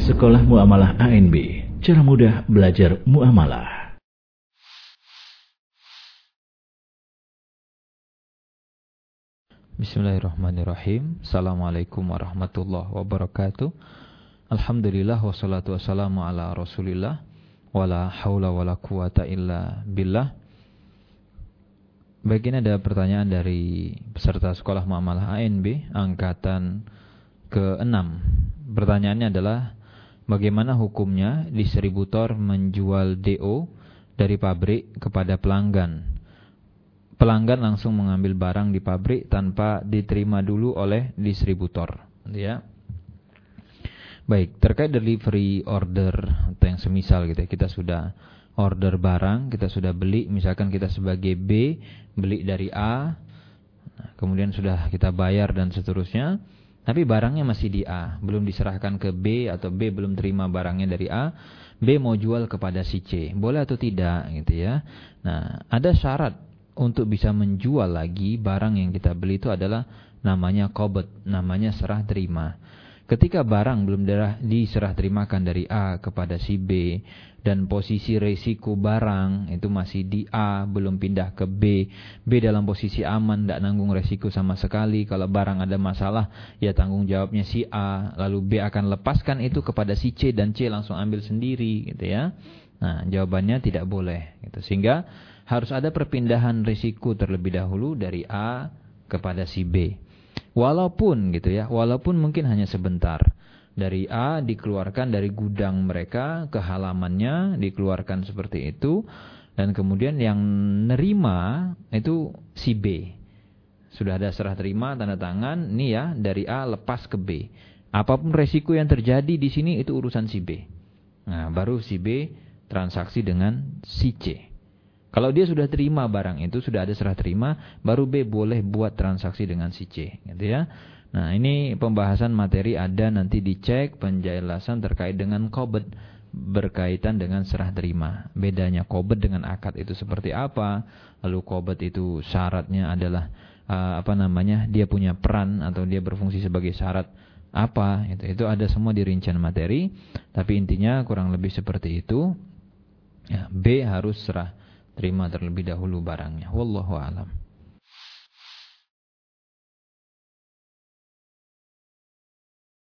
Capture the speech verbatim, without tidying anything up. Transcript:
Sekolah Muamalah A N B, cara mudah belajar muamalah. Bismillahirrahmanirrahim. Assalamualaikum warahmatullahi wabarakatuh. Alhamdulillah wassalatu wassalamu ala Rasulillah wala haula wala quwata illa billah. Baik, ini ada pertanyaan dari peserta Sekolah Muamalah A N B angkatan keenam. Pertanyaannya adalah, bagaimana hukumnya distributor menjual D O dari pabrik kepada pelanggan? Pelanggan langsung mengambil barang di pabrik tanpa diterima dulu oleh distributor, ya. Baik, terkait delivery order atau yang semisal gitu ya, kita sudah order barang, kita sudah beli, misalkan kita sebagai B beli dari A, kemudian sudah kita bayar dan seterusnya, tapi barangnya masih di A, belum diserahkan ke B atau B belum terima barangnya dari A, B mau jual kepada si C, boleh atau tidak gitu ya. Nah, ada syarat untuk bisa menjual lagi barang yang kita beli itu adalah namanya qabd, namanya serah terima. Ketika barang belum diserah terimakan dari A kepada si B dan posisi resiko barang itu masih di A, belum pindah ke B, B dalam posisi aman, tidak nanggung resiko sama sekali. Kalau barang ada masalah, ya tanggung jawabnya si A, lalu B akan lepaskan itu kepada si C dan C langsung ambil sendiri gitu ya. Nah, jawabannya tidak boleh gitu. Sehingga harus ada perpindahan risiko terlebih dahulu dari A kepada si B. Walaupun gitu ya, walaupun mungkin hanya sebentar. Dari A dikeluarkan dari gudang mereka ke halamannya, dikeluarkan seperti itu, dan kemudian yang nerima itu si B. Sudah ada serah terima, tanda tangan, nih ya, dari A lepas ke B. Apapun resiko yang terjadi di sini itu urusan si B. Nah, baru si B transaksi dengan si C. Kalau dia sudah terima barang itu, sudah ada serah terima, baru B boleh buat transaksi dengan si C, gitu ya. Nah, ini pembahasan materi ada, nanti dicek penjelasan terkait dengan qabd berkaitan dengan serah terima. Bedanya qabd dengan akad itu seperti apa? Lalu qabd itu syaratnya adalah uh, apa namanya? Dia punya peran atau dia berfungsi sebagai syarat apa? Itu itu ada semua di rincian materi, tapi intinya kurang lebih seperti itu. Ya, B harus serah terima terlebih dahulu barangnya. Wallahu a'lam.